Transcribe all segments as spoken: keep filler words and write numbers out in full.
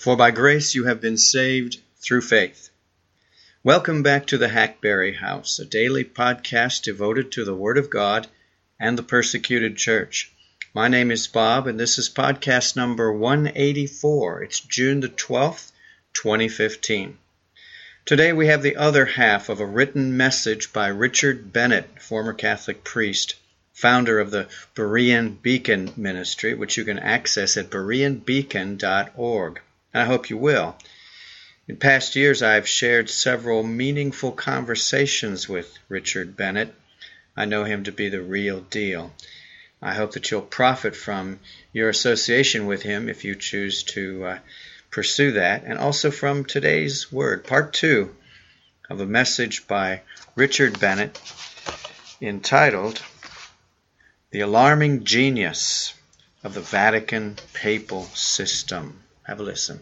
For by grace you have been saved through faith. Welcome back to the Hackberry House, a daily podcast devoted to the Word of God and the persecuted church. My name is Bob, and this is podcast number one eighty-four. It's June the twelfth, twenty fifteen. Today we have the other half of a written message by Richard Bennett, former Catholic priest, founder of the Berean Beacon Ministry, which you can access at berean beacon dot org. I hope you will. In past years, I've shared several meaningful conversations with Richard Bennett. I know him to be the real deal. I hope that you'll profit from your association with him if you choose to uh, pursue that, and also from today's word, part two of a message by Richard Bennett entitled The Alarming Genius of the Vatican Papal System. Have a listen.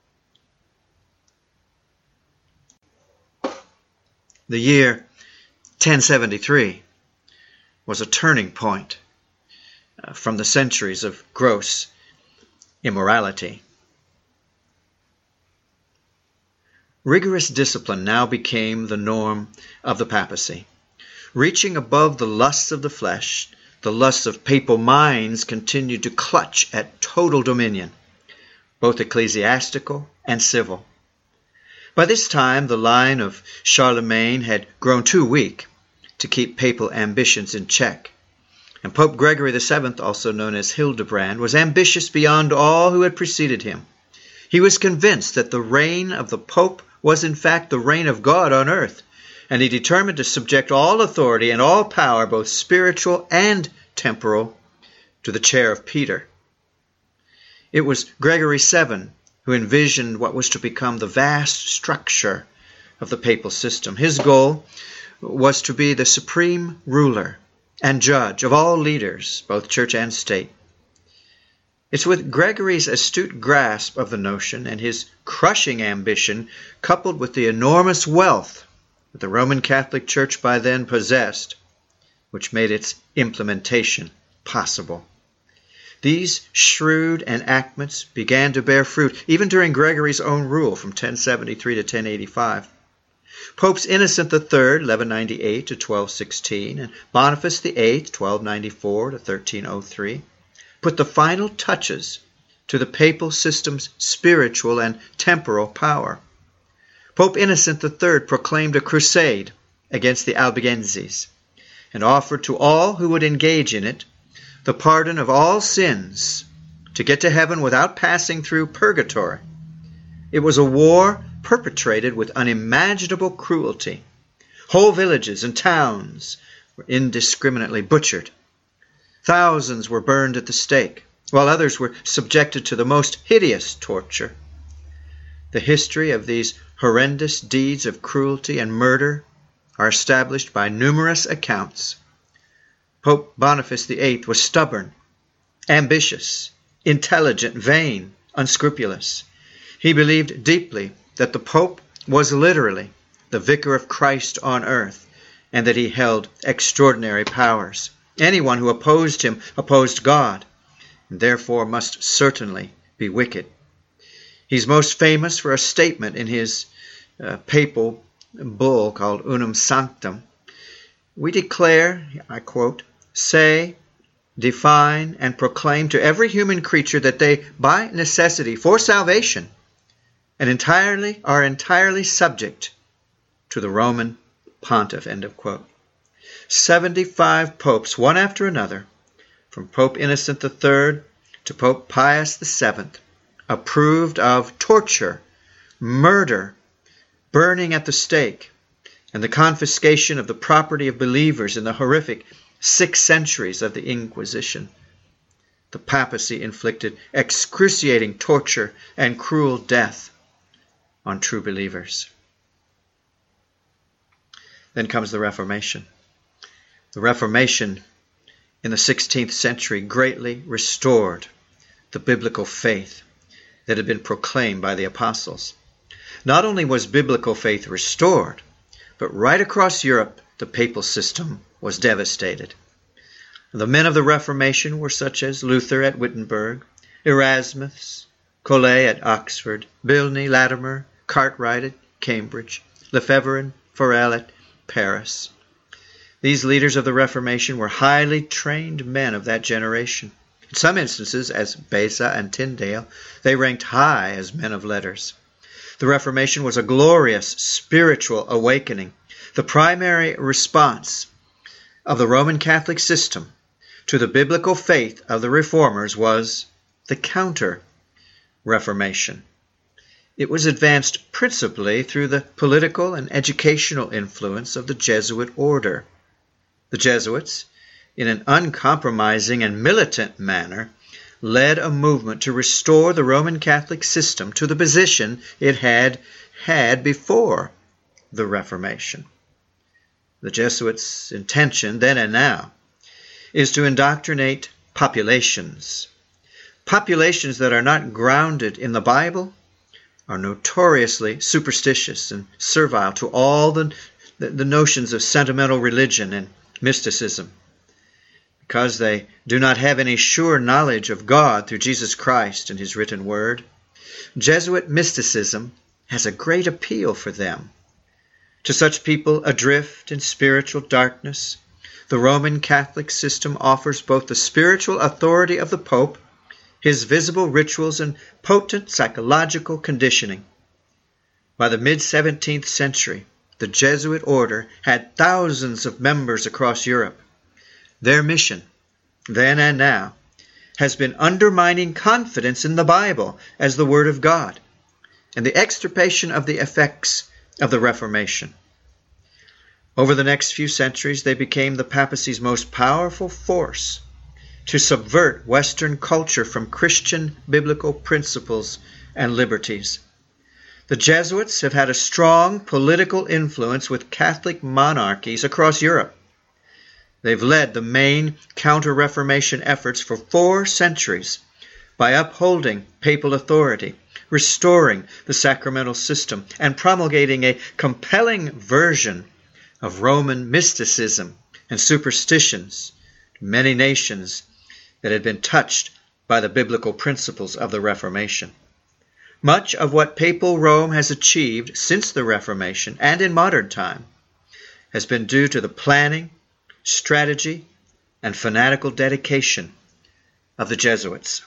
The year ten seventy-three was a turning point uh, from the centuries of gross immorality. Rigorous discipline now became the norm of the papacy. Reaching above the lusts of the flesh, the lusts of papal minds continued to clutch at total dominion, both ecclesiastical and civil. By this time, the line of Charlemagne had grown too weak to keep papal ambitions in check, and Pope Gregory the Seventh, also known as Hildebrand, was ambitious beyond all who had preceded him. He was convinced that the reign of the Pope was in fact the reign of God on earth, and he determined to subject all authority and all power, both spiritual and temporal, to the chair of Peter. It was Gregory the Seventh who envisioned what was to become the vast structure of the papal system. His goal was to be the supreme ruler and judge of all leaders, both church and state. It's with Gregory's astute grasp of the notion and his crushing ambition, coupled with the enormous wealth that the Roman Catholic Church by then possessed, which made its implementation possible. These shrewd enactments began to bear fruit even during Gregory's own rule from ten seventy-three to ten eighty-five. Popes Innocent the Third, eleven ninety-eight to twelve sixteen, and Boniface the Eighth, twelve ninety-four to thirteen oh three, put the final touches to the papal system's spiritual and temporal power. Pope Innocent the Third proclaimed a crusade against the Albigenses and offered to all who would engage in it the pardon of all sins to get to heaven without passing through purgatory. It was a war perpetrated with unimaginable cruelty. Whole villages and towns were indiscriminately butchered. Thousands were burned at the stake, while others were subjected to the most hideous torture. The history of these horrendous deeds of cruelty and murder are established by numerous accounts. Pope Boniface the Eighth was stubborn, ambitious, intelligent, vain, unscrupulous. He believed deeply that the Pope was literally the vicar of Christ on earth, and that he held extraordinary powers. Anyone who opposed him opposed God, and therefore must certainly be wicked. He's most famous for a statement in his uh, papal bull called Unum Sanctum. We declare, I quote, say, define, and proclaim to every human creature that they, by necessity, for salvation, and entirely are entirely subject to the Roman pontiff, end of quote. Seventy-five popes, one after another, from Pope Innocent the Third to Pope Pius the Seventh, approved of torture, murder, burning at the stake, and the confiscation of the property of believers in the horrific six centuries of the Inquisition. The papacy inflicted excruciating torture and cruel death on true believers. Then comes the Reformation. The Reformation in the sixteenth century greatly restored the biblical faith that had been proclaimed by the apostles. Not only was biblical faith restored, but right across Europe, the papal system was devastated. The men of the Reformation were such as Luther at Wittenberg, Erasmus, Colet at Oxford, Bilney, Latimer, Cartwright at Cambridge, Lefebvre and Farel at Paris. These leaders of the Reformation were highly trained men of that generation. In some instances, as Beza and Tyndale, they ranked high as men of letters. The Reformation was a glorious spiritual awakening. The primary response of the Roman Catholic system to the biblical faith of the Reformers was the Counter-Reformation. It was advanced principally through the political and educational influence of the Jesuit order. The Jesuits, in an uncompromising and militant manner, led a movement to restore the Roman Catholic system to the position it had had before the Reformation. The Jesuits' intention, then and now, is to indoctrinate populations. Populations that are not grounded in the Bible are notoriously superstitious and servile to all the, the, the notions of sentimental religion and mysticism. Because they do not have any sure knowledge of God through Jesus Christ and His written word, Jesuit mysticism has a great appeal for them. To such people adrift in spiritual darkness, the Roman Catholic system offers both the spiritual authority of the Pope, his visible rituals, and potent psychological conditioning. By the mid-seventeenth century, the Jesuit order had thousands of members across Europe. Their mission, then and now, has been undermining confidence in the Bible as the Word of God and the extirpation of the effects of the Reformation. Over the next few centuries, they became the papacy's most powerful force to subvert Western culture from Christian biblical principles and liberties. The Jesuits have had a strong political influence with Catholic monarchies across Europe. They've led the main Counter-Reformation efforts for four centuries by upholding papal authority, restoring the sacramental system, and promulgating a compelling version of Roman mysticism and superstitions to many nations that had been touched by the biblical principles of the Reformation. Much of what papal Rome has achieved since the Reformation and in modern time has been due to the planning, strategy, and fanatical dedication of the Jesuits.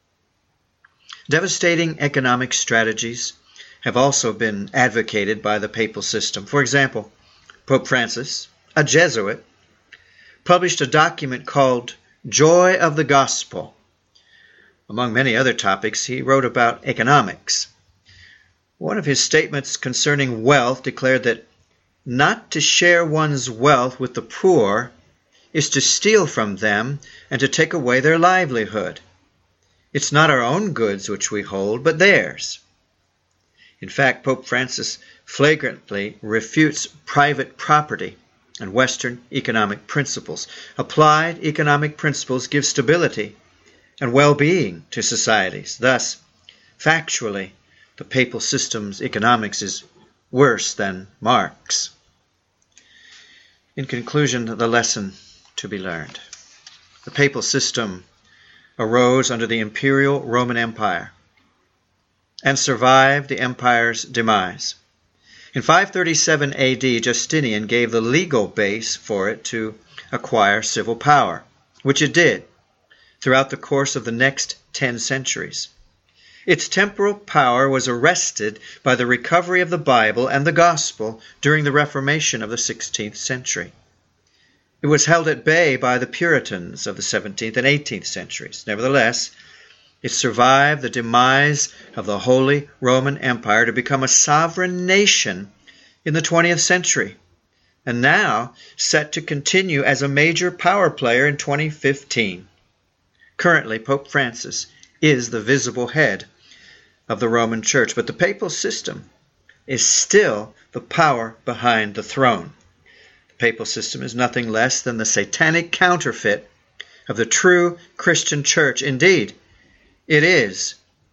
Devastating economic strategies have also been advocated by the papal system. For example, Pope Francis, a Jesuit, published a document called Joy of the Gospel. Among many other topics, he wrote about economics. One of his statements concerning wealth declared that not to share one's wealth with the poor is to steal from them and to take away their livelihood. It's not our own goods which we hold, but theirs. In fact, Pope Francis flagrantly refutes private property and Western economic principles. Applied economic principles give stability and well-being to societies. Thus, factually, the papal system's economics is worse than Marx. In conclusion, the lesson to be learned. The papal system arose under the imperial Roman Empire and survived the empire's demise. In five thirty-seven A D, Justinian gave the legal base for it to acquire civil power, which it did throughout the course of the next ten centuries. Its temporal power was arrested by the recovery of the Bible and the Gospel during the Reformation of the sixteenth century. It was held at bay by the Puritans of the seventeenth and eighteenth centuries. Nevertheless, it survived the demise of the Holy Roman Empire to become a sovereign nation in the twentieth century, and now set to continue as a major power player in twenty fifteen. Currently, Pope Francis is the visible head of the Roman Church, but the papal system is still the power behind the throne. The papal system is nothing less than the satanic counterfeit of the true Christian church. Indeed, it is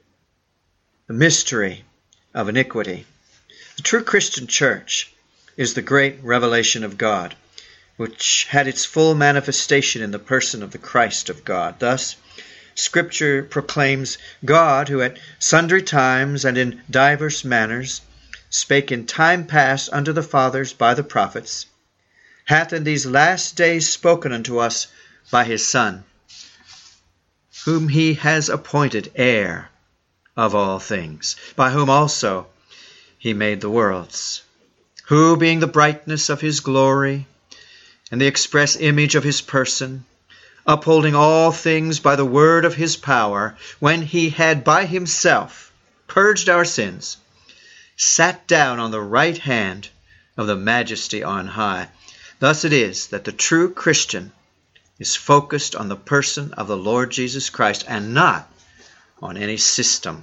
the mystery of iniquity. The true Christian church is the great revelation of God, which had its full manifestation in the person of the Christ of God. Thus, Scripture proclaims God, who at sundry times and in divers manners spake in time past unto the fathers by the prophets, hath in these last days spoken unto us by his Son, whom he has appointed heir of all things, by whom also he made the worlds, who, being the brightness of his glory and the express image of his person, upholding all things by the word of his power, when he had by himself purged our sins, sat down on the right hand of the Majesty on high. Thus it is that the true Christian is focused on the person of the Lord Jesus Christ and not on any system.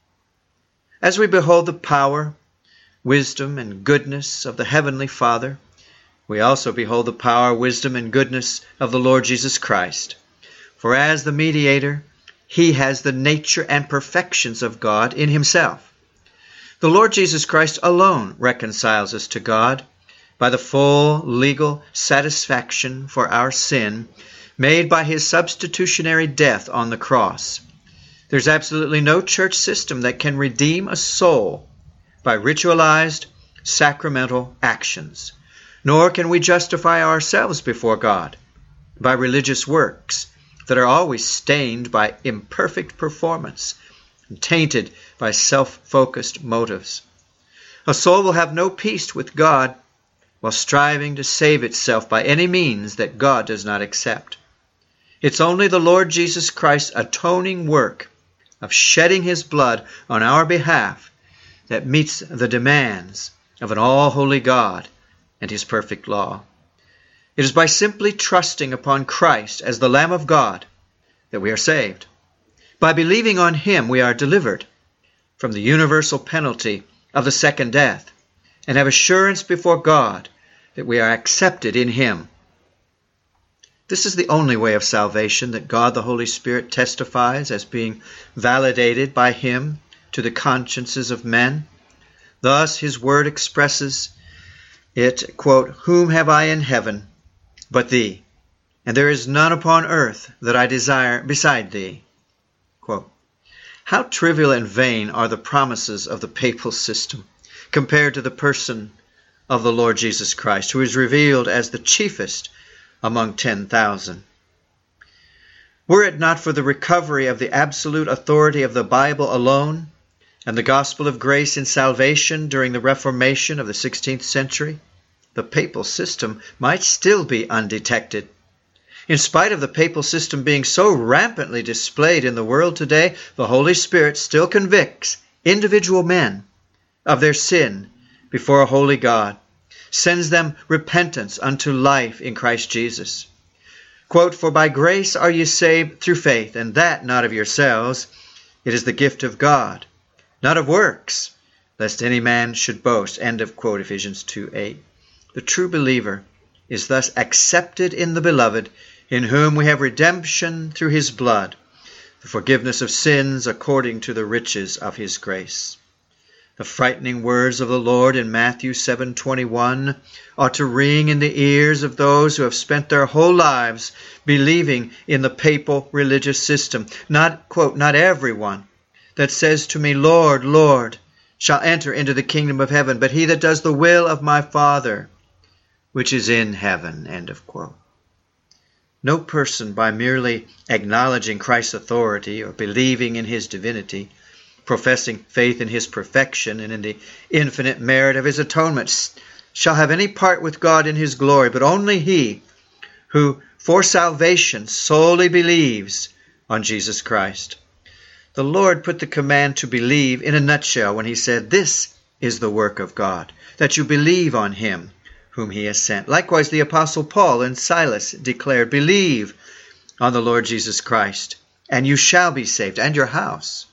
As we behold the power, wisdom, and goodness of the Heavenly Father, we also behold the power, wisdom, and goodness of the Lord Jesus Christ. For as the mediator, he has the nature and perfections of God in himself. The Lord Jesus Christ alone reconciles us to God by the full legal satisfaction for our sin made by his substitutionary death on the cross. There's absolutely no church system that can redeem a soul by ritualized, sacramental actions. Nor can we justify ourselves before God by religious works that are always stained by imperfect performance and tainted by self-focused motives. A soul will have no peace with God while striving to save itself by any means that God does not accept. It's only the Lord Jesus Christ's atoning work of shedding his blood on our behalf that meets the demands of an all-holy God and his perfect law. It is by simply trusting upon Christ as the Lamb of God that we are saved. By believing on him, we are delivered from the universal penalty of the second death and have assurance before God that we are accepted in him. This is the only way of salvation that God the Holy Spirit testifies as being validated by him to the consciences of men. Thus his word expresses it, quote, "Whom have I in heaven but thee? And there is none upon earth that I desire beside thee." Quote, how trivial and vain are the promises of the papal system compared to the person of the Lord Jesus Christ, who is revealed as the chiefest among ten thousand. Were it not for the recovery of the absolute authority of the Bible alone, and the gospel of grace in salvation during the Reformation of the sixteenth century, the papal system might still be undetected. In spite of the papal system being so rampantly displayed in the world today, the Holy Spirit still convicts individual men of their sin before a holy God, sends them repentance unto life in Christ Jesus. Quote, "For by grace are ye saved through faith, and that not of yourselves. It is the gift of God, not of works, lest any man should boast." End of quote, Ephesians two eight. The true believer is thus accepted in the Beloved, in whom we have redemption through his blood, the forgiveness of sins according to the riches of his grace. The frightening words of the Lord in Matthew seven twenty-one ought to ring in the ears of those who have spent their whole lives believing in the papal religious system. Not, quote, "Not everyone that says to me, Lord, Lord, shall enter into the kingdom of heaven, but he that does the will of my Father, which is in heaven." End of quote. No person, by merely acknowledging Christ's authority or believing in his divinity, professing faith in his perfection and in the infinite merit of his atonement, shall have any part with God in his glory, but only he who for salvation solely believes on Jesus Christ. The Lord put the command to believe in a nutshell when he said, "This is the work of God, that you believe on him whom he has sent." Likewise, the Apostle Paul and Silas declared, "Believe on the Lord Jesus Christ, and you shall be saved, and your house."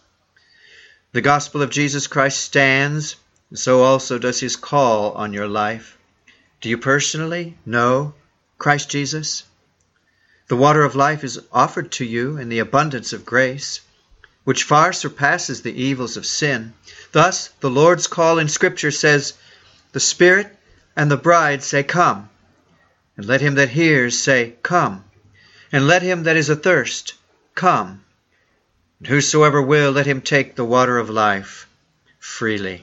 The gospel of Jesus Christ stands, and so also does his call on your life. Do you personally know Christ Jesus? The water of life is offered to you in the abundance of grace, which far surpasses the evils of sin. Thus, the Lord's call in Scripture says, "The Spirit and the bride say, Come. And let him that hears say, Come. And let him that is athirst come. And whosoever will, let him take the water of life freely.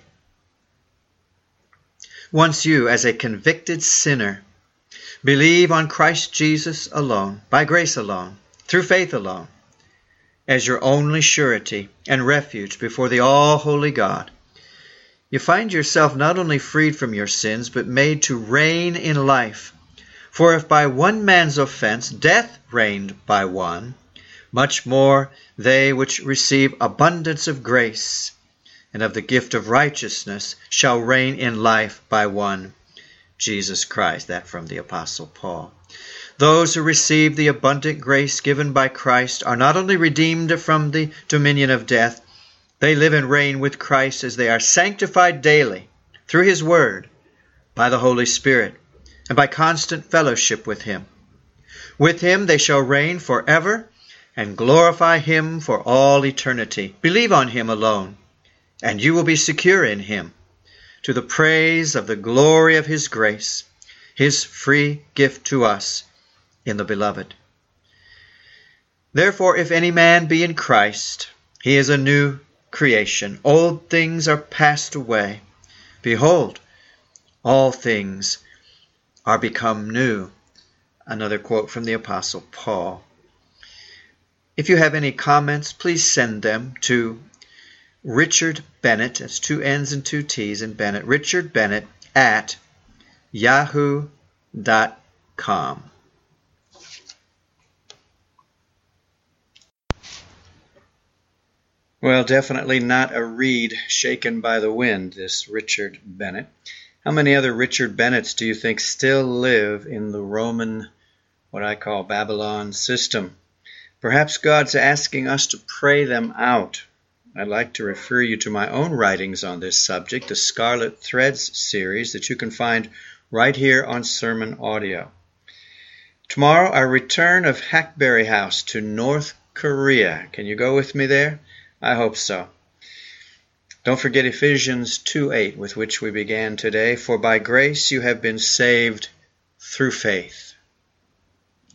Once you, as a convicted sinner, believe on Christ Jesus alone, by grace alone, through faith alone, as your only surety and refuge before the all-holy God, you find yourself not only freed from your sins, but made to reign in life. For if by one man's offense death reigned by one, much more they which receive abundance of grace and of the gift of righteousness shall reign in life by one, Jesus Christ. That from the Apostle Paul. Those who receive the abundant grace given by Christ are not only redeemed from the dominion of death, they live and reign with Christ as they are sanctified daily through His Word, by the Holy Spirit, and by constant fellowship with Him. With Him they shall reign forever and glorify Him for all eternity. Believe on Him alone, and you will be secure in Him, to the praise of the glory of His grace, His free gift to us in the Beloved. Therefore, if any man be in Christ, he is a new creation. Old things are passed away. Behold, all things are become new. Another quote from the Apostle Paul. If you have any comments, please send them to Richard Bennett, that's two N's and two T's in Bennett, Richard Bennett at yahoo dot com. Well, definitely not a reed shaken by the wind, this Richard Bennett. How many other Richard Bennetts do you think still live in the Roman, what I call Babylon system? Perhaps God's asking us to pray them out. I'd like to refer you to my own writings on this subject, the Scarlet Threads series that you can find right here on Sermon Audio. Tomorrow, our return of Hackberry House to North Korea. Can you go with me there? I hope so. Don't forget Ephesians two eight, with which we began today. For by grace you have been saved through faith.